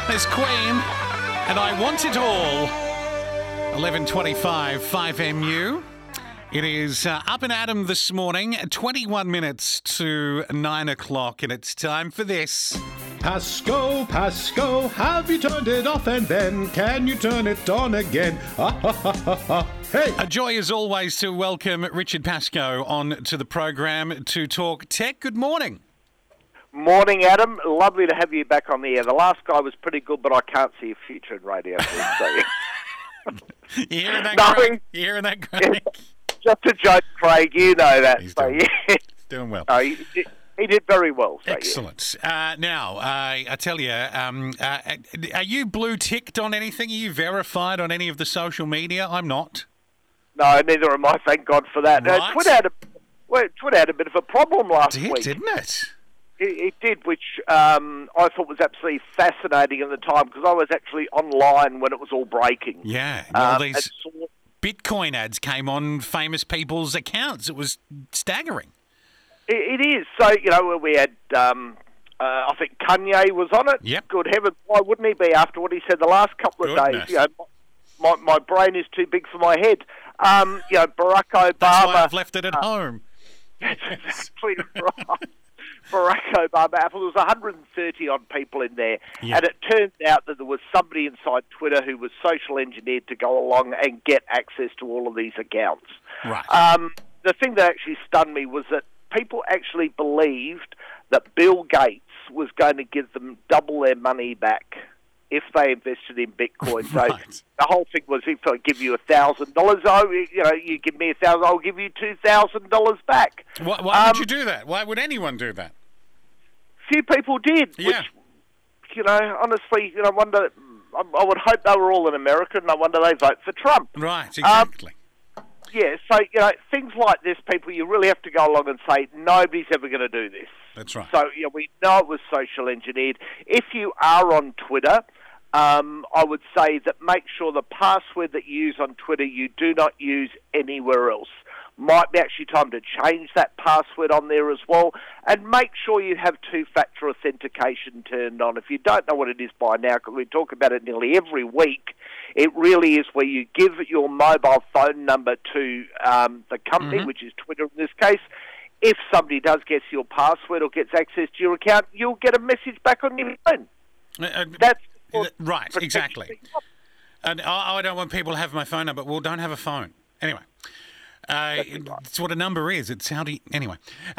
There's Queen, and I Want It All. 11:25, 5MU. It is Up and Adam this morning, 21 minutes to 9 o'clock, and it's time for this. Pasco, Pasco, have you turned it off, and then can you turn it on again? Hey! A joy as always to welcome Richard Pasco on to the program to talk tech. Good morning. Morning, Adam. Lovely to have you back on the air. The last guy was pretty good, but I can't see a future in radio. So. You hearing that, Craig? You hearing that, Craig? Just a joke, Craig. You know that. He's so, doing well. He did very well. So, excellent. Now, I tell you, are you blue ticked on anything? Are you verified on any of the social media? I'm not. No, neither am I. Thank God for that. Right. Twitter had a bit of a problem last week. Didn't it? It did, which I thought was absolutely fascinating at the time because I was actually online when it was all breaking. Yeah, all these Bitcoin ads came on famous people's accounts. It was staggering. It is. So, we had, I think Kanye was on it. Yep. Good heavens, why wouldn't he be after what he said the last couple of days? My brain is too big for my head. Barack Obama... That's why I've left it at home. That's exactly right. Barack Obama, Apple, there was 130 odd people in there, and it turns out that there was somebody inside Twitter who was social engineered to go along and get access to all of these accounts. Right. The thing that actually stunned me was that people actually believed that Bill Gates was going to give them double their money back if they invested in Bitcoin. Right. So the whole thing was, if I give you $1,000, you give me $1,000, I'll give you $2,000 back. Why would you do that? Why would anyone do that? Few people did. Yeah. Which, honestly, I wonder. I would hope they were all in America, and I wonder they vote for Trump. Right. Exactly. So things like this, people, you really have to go along and say nobody's ever going to do this. That's right. So we know it was social engineered. If you are on Twitter, I would say that make sure the password that you use on Twitter you do not use anywhere else. Might be actually time to change that password on there as well, and make sure you have two-factor authentication turned on. If you don't know what it is by now, because we talk about it nearly every week, it really is where you give your mobile phone number to the company, which is Twitter in this case. If somebody does guess your password or gets access to your account, you'll get a message back on your phone. That's right, exactly. And I don't want people to have my phone number. Well, don't have a phone. Anyway. It's what a number is. It's how do you... Anyway,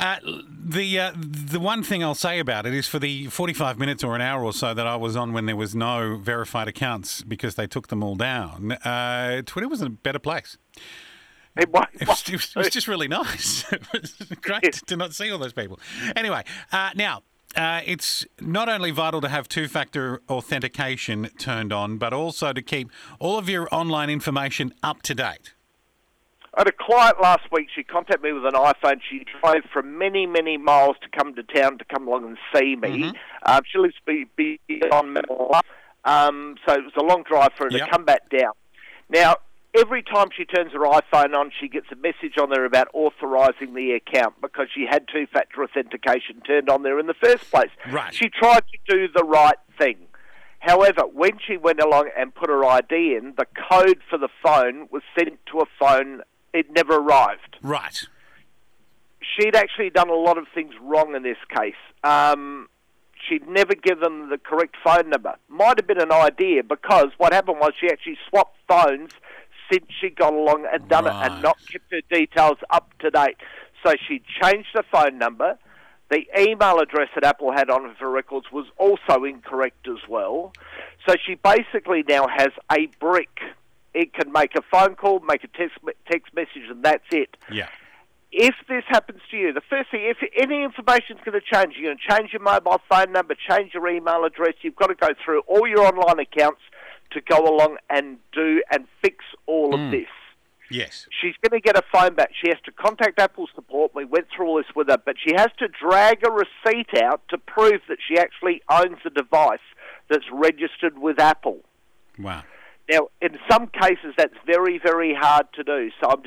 the one thing I'll say about it is for the 45 minutes or an hour or so that I was on when there was no verified accounts because they took them all down, Twitter was in a better place. It was just really nice. It was great to not see all those people. Anyway, now... it's not only vital to have two-factor authentication turned on, but also to keep all of your online information up to date. I had a client last week. She contacted me with an iPhone. She drove from many, many miles to come to town to come along and see me. She lives beyond Manila, so it was a long drive for her to come back down. Now, every time she turns her iPhone on, she gets a message on there about authorising the account because she had two-factor authentication turned on there in the first place. Right. She tried to do the right thing. However, when she went along and put her ID in, the code for the phone was sent to a phone. It never arrived. Right. She'd actually done a lot of things wrong in this case. She'd never given the correct phone number. Might have been an idea because what happened was she actually swapped phones since she got along and done it and not kept her details up to date. So she changed the phone number. The email address that Apple had on her records was also incorrect as well. So she basically now has a brick. It can make a phone call, make a text message, and that's it. Yeah. If this happens to you, the first thing, if any information is going to change, you're going to change your mobile phone number, change your email address, you've got to go through all your online accounts to go along and do and fix all of this. Yes. She's going to get a phone back. She has to contact Apple support. We went through all this with her, but she has to drag a receipt out to prove that she actually owns a device that's registered with Apple. Wow. Now, in some cases, that's very, very hard to do. So I'm just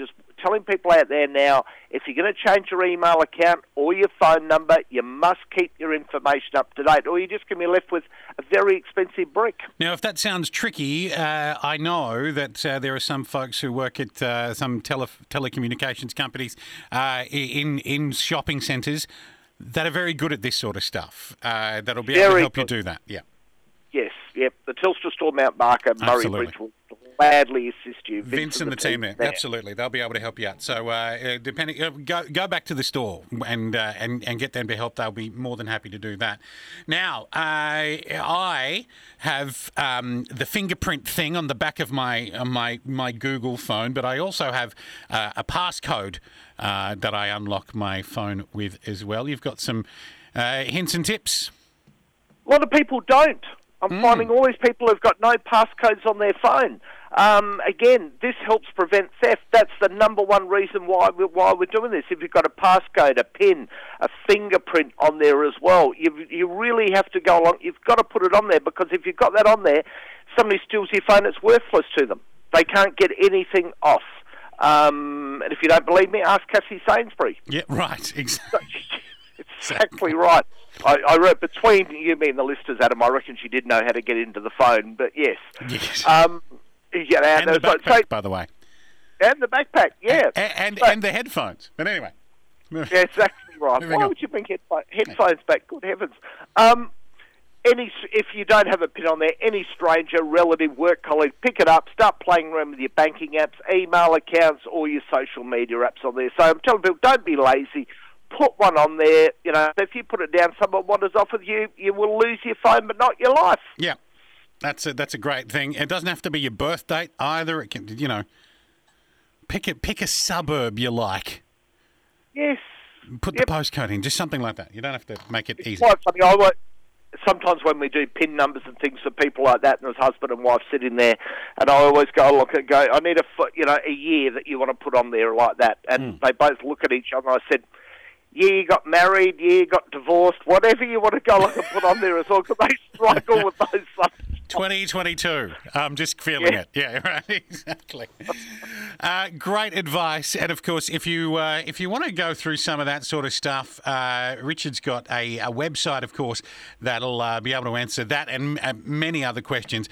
telling people out there now, if you're going to change your email account or your phone number, you must keep your information up to date, or you're just going to be left with a very expensive brick. Now, if that sounds tricky, I know that there are some folks who work at some telecommunications companies in shopping centres that are very good at this sort of stuff. That'll be able to help you do that. Yeah. Yes, yep. The Telstra store, Mount Barker, Murray Bridge will gladly assist you. Vince and the team there. Absolutely, they'll be able to help you out. So, go back to the store and get them to help. They'll be more than happy to do that. Now, I have the fingerprint thing on the back of my Google phone, but I also have a passcode that I unlock my phone with as well. You've got some hints and tips. A lot of people don't. I'm finding all these people who've got no passcodes on their phone. Again, this helps prevent theft. That's the number one reason why we're doing this. If you've got a passcode, a PIN, a fingerprint on there as well, you really have to go along. You've got to put it on there, because if you've got that on there, somebody steals your phone, it's worthless to them. They can't get anything off. And if you don't believe me, ask Cassie Sainsbury. Yeah, right. Exactly right. I wrote, between you, me, and the listeners, Adam, I reckon she did know how to get into the phone, but yes. Yes. And the backpack, by the way. And the backpack, yeah. And the headphones. But anyway. Yeah, exactly right. Why would you bring headphones back? Good heavens. If you don't have a PIN on there, any stranger, relative, work colleague, pick it up, start playing around with your banking apps, email accounts, or your social media apps on there. So I'm telling people, don't be lazy. Put one on there. You know, if you put it down, someone wanders off with you, you will lose your phone, but not your life. Yeah, that's a great thing. It doesn't have to be your birth date either. It can, pick a suburb you like. Yes. Put the postcode in, just something like that. You don't have to make it easy. Quite funny. Sometimes when we do PIN numbers and things for people like that, and there's husband and wife sitting there, and I always go, I need a year that you want to put on there like that, and they both look at each other. And I said, yeah, you got married, yeah, you got divorced, whatever you want to go and put on there as well, because they struggle with those subjects. 2022. I'm just feeling it. Yeah, right, exactly. Great advice. And, of course, if you want to go through some of that sort of stuff, Richard's got a website, of course, that'll be able to answer that and many other questions,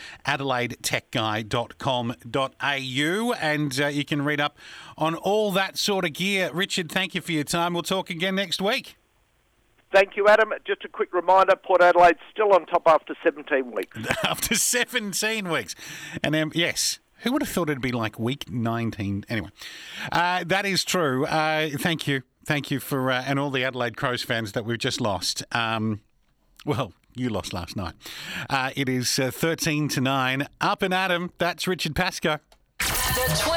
adelaidetechguy.com.au, and you can read up on all that sort of gear. Richard, thank you for your time. We'll talk again next week. Thank you, Adam. Just a quick reminder, Port Adelaide's still on top after 17 weeks. After 17 weeks. And then, yes, who would have thought it'd be like week 19? Anyway, that is true. Thank you. Thank you for, and all the Adelaide Crows fans that we've just lost. Well, you lost last night. It is 13-9. Up and Adam, that's Richard Pascoe.